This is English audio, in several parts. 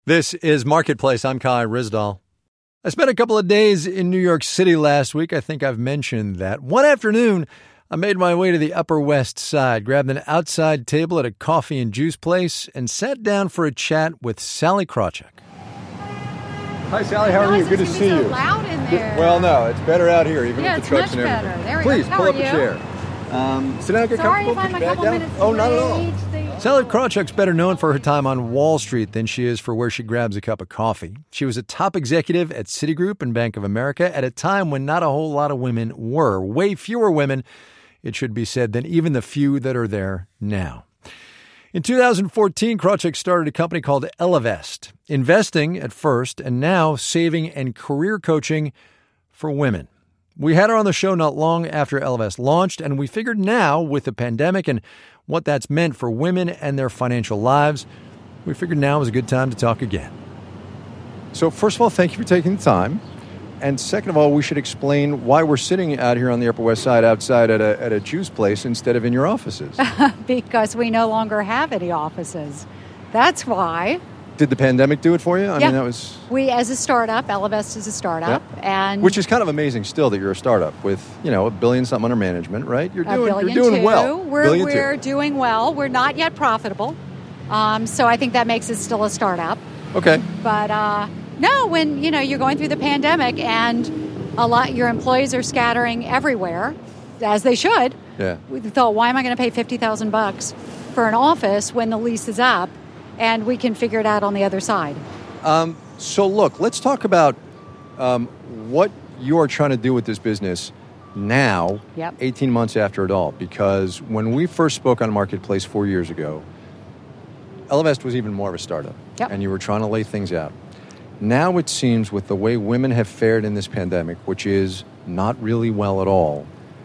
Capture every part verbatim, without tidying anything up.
This is Marketplace. I'm Kai Ryssdal. I spent a couple of days in New York City last week. I think I've mentioned that. One afternoon, I made my way to the Upper West Side, grabbed an outside table at a coffee and juice place, and sat down for a chat with Sallie Krawcheck. Hi, Sallie. How are you? Good to see so you. Loud in there. Well, no, it's better out here, even yeah, with the trucks and everything. Yeah, it's much better. There we Please, go. How pull are up you? a chair. Um, sit down, get Sorry comfortable, if I'm put a your couple bag down. minutes Oh, not at all. late. Sallie Krawcheck's better known for her time on Wall Street than she is for where she grabs a cup of coffee. She was a top executive at Citigroup and Bank of America at a time when not a whole lot of women were. Way fewer women, it should be said, than even the few that are there now. In two thousand fourteen, Krawcheck started a company called Ellevest, investing at first and now saving and career coaching for women. We had her on the show not long after Ellevest launched, and we figured now, with the pandemic and what that's meant for women and their financial lives, we figured now was a good time to talk again. So first of all, thank you for taking the time. And second of all, we should explain why we're sitting out here on the Upper West Side outside at a, at a juice place instead of in your offices. Because we no longer have any offices. That's why. Did the pandemic do it for you? I yeah. mean, that was... We, as a startup, Ellevest is a startup. Yeah. and Which is kind of amazing still that you're a startup with, you know, a billion something under management, right? You're a doing, billion you're doing two. well. We're, billion we're two. doing well. We're not yet profitable. Um, so I think that makes it still a startup. Okay. But uh, no, when, you know, you're going through the pandemic and a lot your employees are scattering everywhere, as they should. Yeah. We thought, why am I going to pay fifty thousand bucks for an office when the lease is up and we can figure it out on the other side? Um, so look, let's talk about um, what you are trying to do with this business now, yep. eighteen months after it all. Because when we first spoke on Marketplace four years ago, Ellevest was even more of a startup. Yep. And you were trying to lay things out. Now it seems with the way women have fared in this pandemic, which is not really well at all,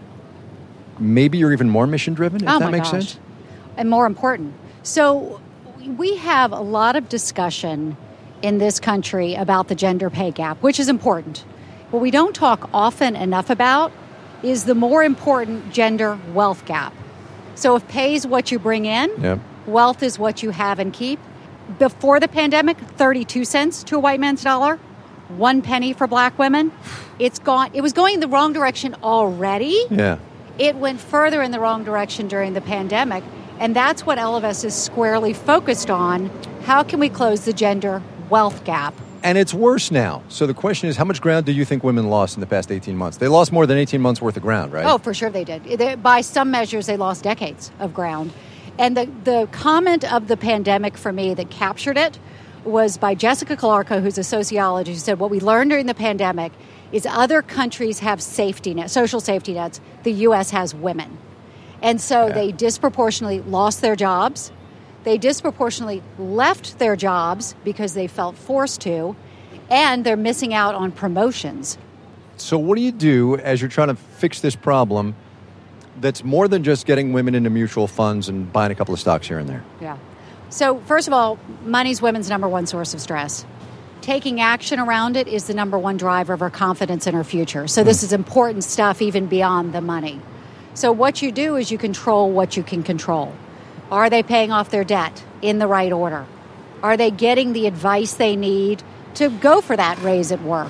maybe you're even more mission-driven, if oh that my makes gosh. sense? And more important. So we have a lot of discussion in this country about the gender pay gap, which is important. What we don't talk often enough about is the more important gender wealth gap. So if pay is what you bring in, Yep. wealth is what you have and keep. Before the pandemic, thirty-two cents to a white man's dollar, one penny for black women. It's gone. It was going in the wrong direction already. Yeah. It went further in the wrong direction during the pandemic. And that's what Ellevest is squarely focused on. How can we close the gender wealth gap? And it's worse now. So the question is, how much ground do you think women lost in the past eighteen months? They lost more than eighteen months worth of ground, right? Oh, for sure they did. They, by some measures, they lost decades of ground. And the, the comment of the pandemic for me that captured it was by Jessica Calarco, who's a sociologist, who said what we learned during the pandemic is other countries have safety nets, social safety nets. The U S has women. And so yeah. they disproportionately lost their jobs. They disproportionately left their jobs because they felt forced to, and they're missing out on promotions. So what do you do as you're trying to fix this problem that's more than just getting women into mutual funds and buying a couple of stocks here and there? Yeah. So first of all, money's women's number one source of stress. Taking action around it is the number one driver of our confidence in our future. So this is important stuff even beyond the money. So what you do is you control what you can control. Are they paying off their debt in the right order? Are they getting the advice they need to go for that raise at work?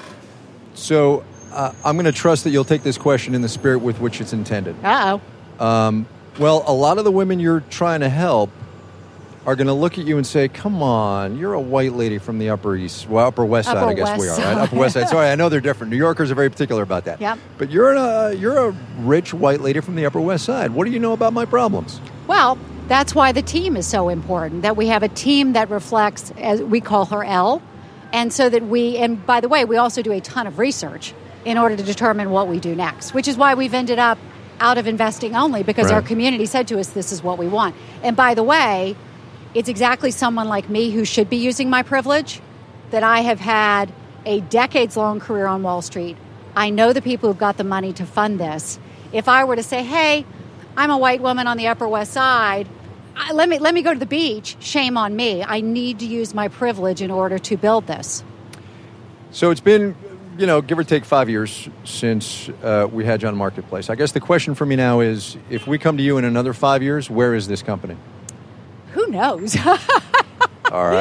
So uh, I'm going to trust that you'll take this question in the spirit with which it's intended. Uh-oh. Um, well, a lot of the women you're trying to help are going to look at you and say, come on, you're a white lady from the Upper East, well, Upper West Side, Upper I guess West we are, Side. right? Upper West Side. Sorry, I know they're different. New Yorkers are very particular about that. Yep. But you're a, you're a rich white lady from the Upper West Side. What do you know about my problems? Well, that's why the team is so important, that we have a team that reflects, as we call her Elle, and so that we, and by the way, we also do a ton of research in order to determine what we do next, which is why we've ended up out of investing only, because right. our community said to us, this is what we want. And by the way, it's exactly someone like me who should be using my privilege, that I have had a decades-long career on Wall Street. I know the people who've got the money to fund this. If I were to say, hey, I'm a white woman on the Upper West Side, I, let me let me go to the beach, shame on me. I need to use my privilege in order to build this. So it's been, you know, give or take five years since uh, we had you on Marketplace. I guess the question for me now is, if we come to you in another five years, where is this company? Who knows? All right.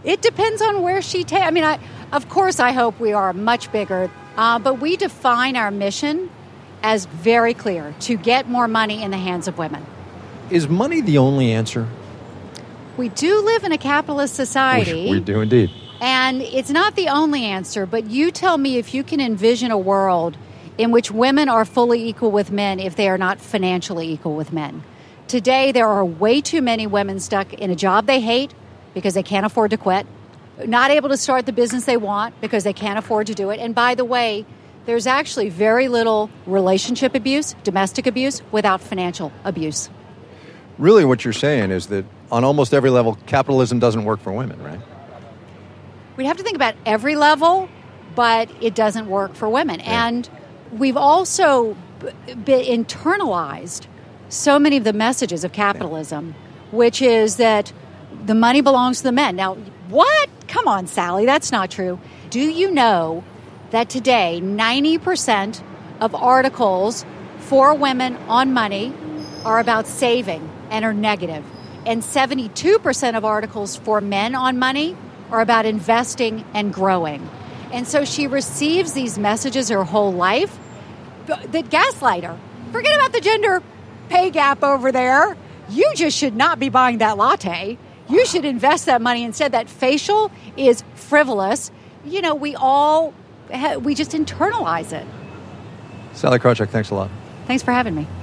It depends on where she takes. I mean, I, of course, I hope we are much bigger, uh, but we define our mission as very clear, to get more money in the hands of women. Is money the only answer? We do live in a capitalist society. We, we do indeed. And it's not the only answer, but you tell me if you can envision a world in which women are fully equal with men if they are not financially equal with men. Today, there are way too many women stuck in a job they hate because they can't afford to quit, not able to start the business they want because they can't afford to do it. And by the way, there's actually very little relationship abuse, domestic abuse, without financial abuse. Really what you're saying is that on almost every level, capitalism doesn't work for women, right? We'd have to think about every level, but it doesn't work for women. Yeah. And we've also b- b- internalized so many of the messages of capitalism, yeah. which is that the money belongs to the men. Now, what? Come on, Sally, that's not true. Do you know that today ninety percent of articles for women on money are about saving and are negative, and seventy-two percent of articles for men on money are about investing and growing? And so she receives these messages her whole life that gaslight her. Forget about the gender pay gap over there. You just should not be buying that latte. You should invest that money instead. That facial is frivolous. You know, we all, we just internalize it. Sally Krawcheck, thanks a lot. Thanks for having me.